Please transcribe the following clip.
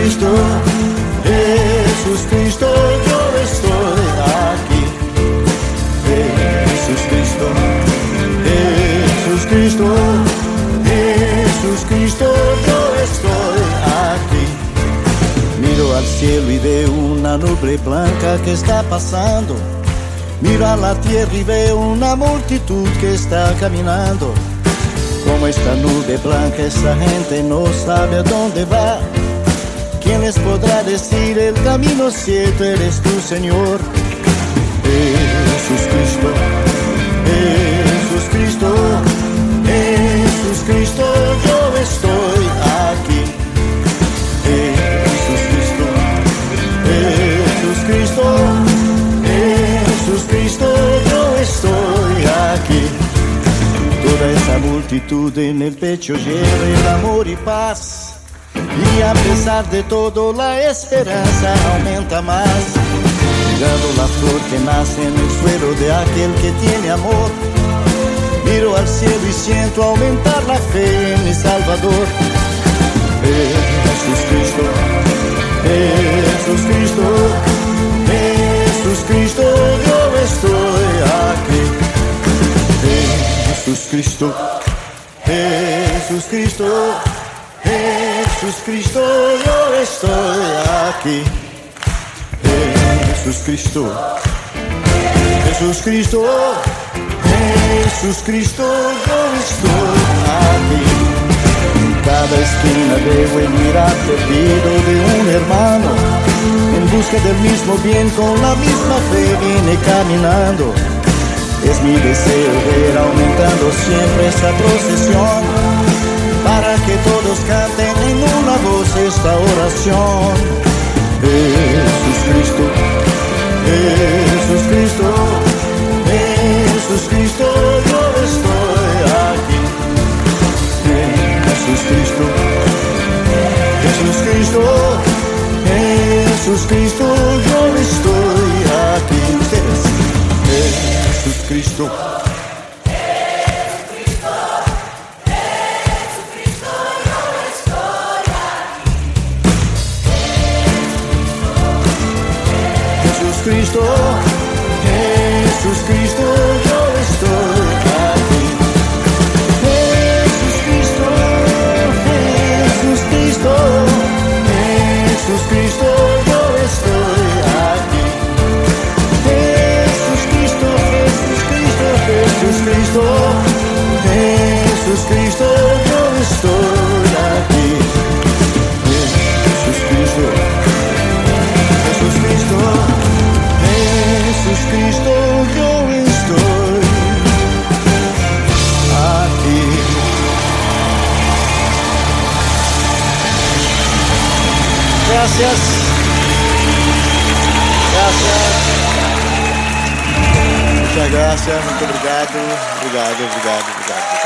Cristo, Jesús Cristo, yo estoy aquí. Jesús Cristo, Jesús Cristo, Jesús Cristo, yo estoy aquí. Miro al cielo y veo una nube blanca que está pasando. Miro a la tierra y veo una multitud que está caminando. Como esta nube blanca, esta gente no sabe a dónde va. ¿Quién les podrá decir el camino cierto? Eres tú, Señor. Jesús Cristo, Jesús Cristo, Jesús Cristo, yo estoy aquí. Jesús Cristo, Jesús Cristo, Jesús Cristo, yo estoy aquí. Toda esa multitud en el pecho lleva el amor y paz. Y a pesar de todo la esperanza aumenta más. Mirando la flor que nace en el suelo de aquel que tiene amor. Miro al cielo y siento aumentar la fe en mi Salvador. Jesús Cristo, Jesús Cristo, Jesús Cristo, yo estoy aquí. Jesús Cristo, Jesús Cristo, Jesús Cristo, yo estoy aquí. Jesús Cristo, Jesús Cristo, Jesús Cristo, yo estoy aquí. En cada esquina veo el mirar perdido de un hermano. En busca del mismo bien, con la misma fe viene caminando. Es mi deseo ver aumentando siempre esta procesión, para que todos canten en una voz esta oración. Jesús Cristo, Jesús Cristo, Jesús Cristo, yo estoy aquí. Jesús Cristo, Jesús Cristo, Jesús Cristo, yo estoy aquí. Ustedes, Jesús Cristo. Cristo, Jesús Cristo, yo estoy aquí. Jesús Cristo, Jesús Cristo, Jesús Cristo, yo estoy aquí. Jesús Cristo, Jesús Cristo, Jesús Cristo, Jesús Cristo, yo estoy aquí. Jesús Cristo, Jesús Cristo, Jesús Cristo, yo estoy aquí. Gracias. Gracias. Muchas gracias, muito obrigado. Obrigado.